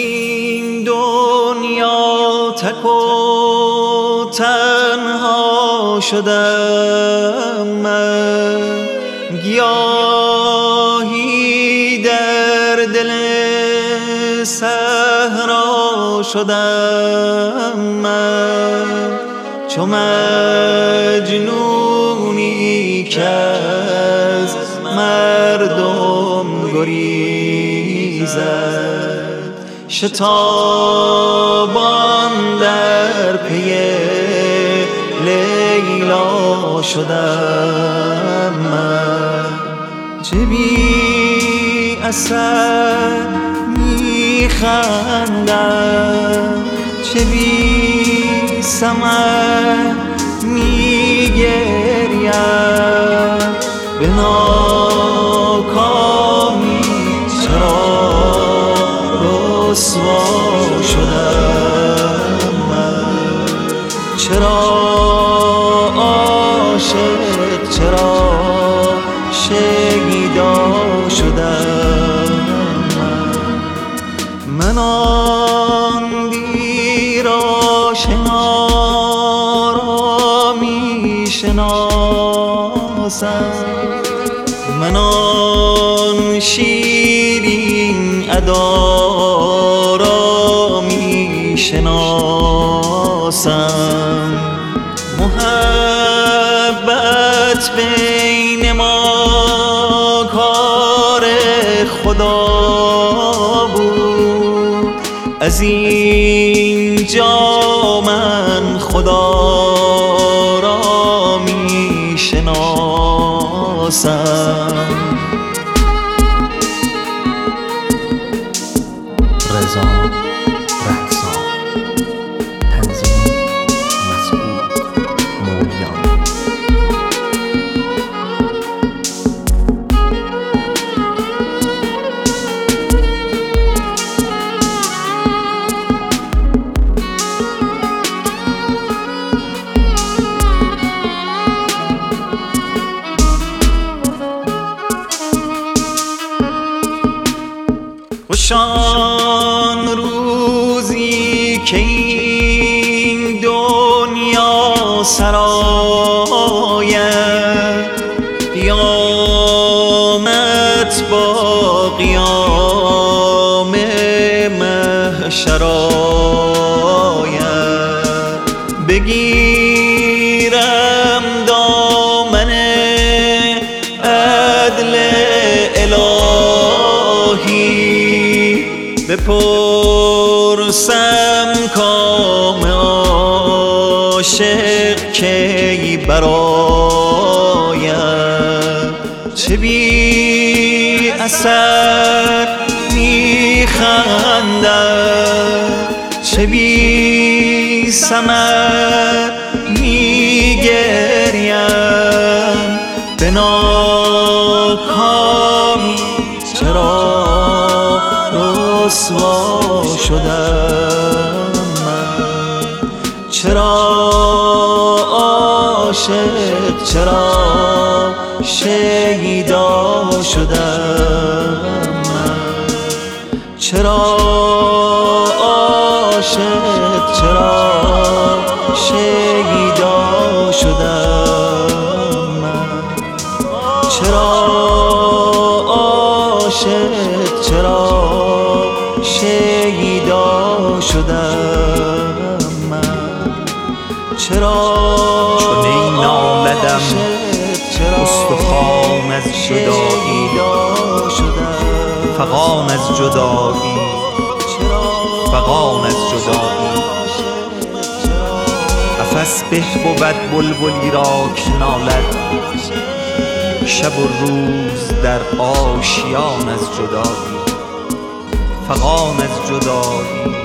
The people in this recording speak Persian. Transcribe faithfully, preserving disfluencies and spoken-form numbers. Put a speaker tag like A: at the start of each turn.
A: این دنیا تک و تنها شدم من، گیاهی در دل صحرا شدم من، چو مجنونی که از مردم گریزد، شتابان در پی لیلا شدم من. چه بی اثر میخندم، چه بی ثمر میگریم، به ناکامی چرا رسوا شدم من، چرا عاشق، چرا شیدا شدم من. من آن دیر آشنا را می شناسم، من آن شیرین ادا را می شناسم. محبت بین ما کار خدا بود، از اینجا من خدا را می شناسم.
B: رضا رقصان، تنظیم مسعود مولیان.
A: خوشان روزی که این دنیا سراید، قیامت با قیام محشر آید، بگیرم دامن عدل الهی، بپرسم کام عاشق کی براید. چه بی اثر میخندم، چه بی ثمر میگریم، به ناکامی چرا رسوا شدم من، چرا عاشق، چرا شیدا شدم من، چرا عاشق، چرا شیدا شدم من، چرا عاشق، چرا شیدا شدم من، چرا
B: چنین نالدم استخوان از جدایی، فغان از جدایی، فغان از جدایی. قفس به بود بلبلی را که نالد، شب و روز در آشیان از جدایی، فغان از جدایی.